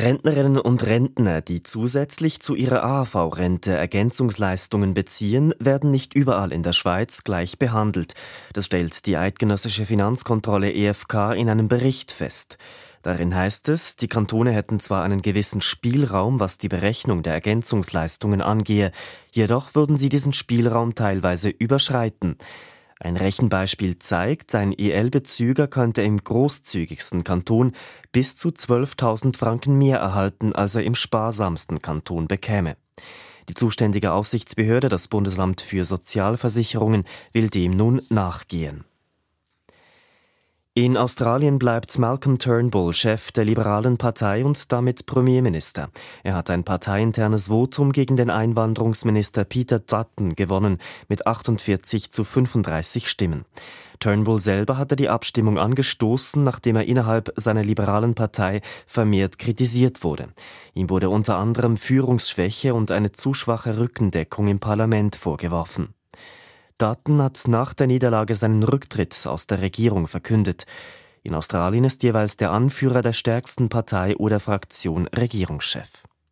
Rentnerinnen und Rentner, die zusätzlich zu ihrer AHV-Rente Ergänzungsleistungen beziehen, werden nicht überall in der Schweiz gleich behandelt. Das stellt die Eidgenössische Finanzkontrolle EFK in einem Bericht fest. Darin heißt es, die Kantone hätten zwar einen gewissen Spielraum, was die Berechnung der Ergänzungsleistungen angehe, jedoch würden sie diesen Spielraum teilweise überschreiten. Ein Rechenbeispiel zeigt, ein EL-Bezüger könnte im großzügigsten Kanton bis zu 12.000 Franken mehr erhalten, als er im sparsamsten Kanton bekäme. Die zuständige Aufsichtsbehörde, das Bundesamt für Sozialversicherungen, will dem nun nachgehen. In Australien bleibt Malcolm Turnbull Chef der Liberalen Partei und damit Premierminister. Er hat ein parteiinternes Votum gegen den Einwanderungsminister Peter Dutton gewonnen mit 48-35 Stimmen. Turnbull selber hatte die Abstimmung angestoßen, nachdem er innerhalb seiner liberalen Partei vermehrt kritisiert wurde. Ihm wurde unter anderem Führungsschwäche und eine zu schwache Rückendeckung im Parlament vorgeworfen. Dutton hat nach der Niederlage seinen Rücktritt aus der Regierung verkündet. In Australien ist jeweils der Anführer der stärksten Partei oder Fraktion Regierungschef.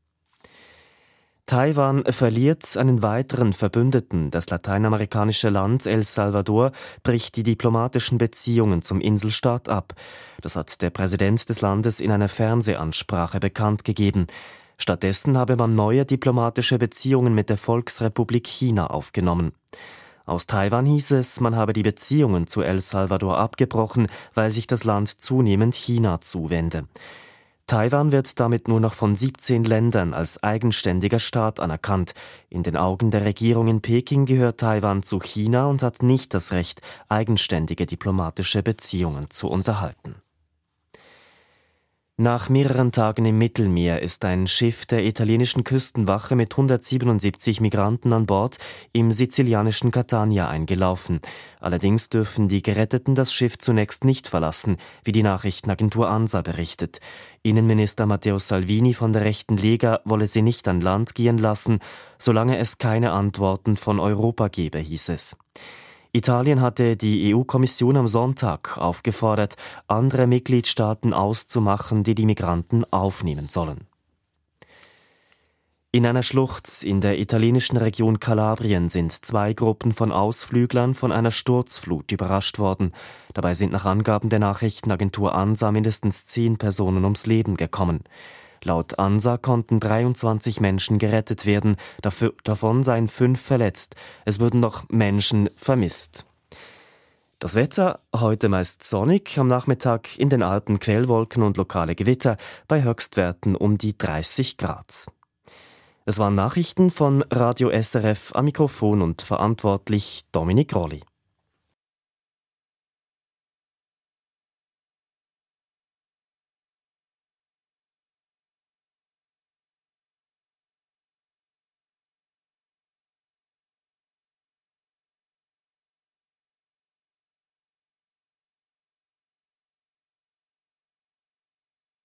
Taiwan verliert einen weiteren Verbündeten. Das lateinamerikanische Land El Salvador bricht die diplomatischen Beziehungen zum Inselstaat ab. Das hat der Präsident des Landes in einer Fernsehansprache bekannt gegeben. Stattdessen habe man neue diplomatische Beziehungen mit der Volksrepublik China aufgenommen. Aus Taiwan hieß es, man habe die Beziehungen zu El Salvador abgebrochen, weil sich das Land zunehmend China zuwende. Taiwan wird damit nur noch von 17 Ländern als eigenständiger Staat anerkannt. In den Augen der Regierung in Peking gehört Taiwan zu China und hat nicht das Recht, eigenständige diplomatische Beziehungen zu unterhalten. Nach mehreren Tagen im Mittelmeer ist ein Schiff der italienischen Küstenwache mit 177 Migranten an Bord im sizilianischen Catania eingelaufen. Allerdings dürfen die Geretteten das Schiff zunächst nicht verlassen, wie die Nachrichtenagentur ANSA berichtet. Innenminister Matteo Salvini von der rechten Lega wolle sie nicht an Land gehen lassen, solange es keine Antworten von Europa gebe, hieß es. Italien hatte die EU-Kommission am Sonntag aufgefordert, andere Mitgliedstaaten auszumachen, die die Migranten aufnehmen sollen. In einer Schlucht in der italienischen Region Kalabrien sind 2 Gruppen von Ausflüglern von einer Sturzflut überrascht worden. Dabei sind nach Angaben der Nachrichtenagentur ANSA mindestens 10 Personen ums Leben gekommen. Laut ANSA konnten 23 Menschen gerettet werden, davon seien 5 verletzt. Es würden noch Menschen vermisst. Das Wetter heute meist sonnig, am Nachmittag in den Alpen Quellwolken und lokale Gewitter bei Höchstwerten um die 30 Grad. Es waren Nachrichten von Radio SRF, am Mikrofon und verantwortlich Dominik Rolli.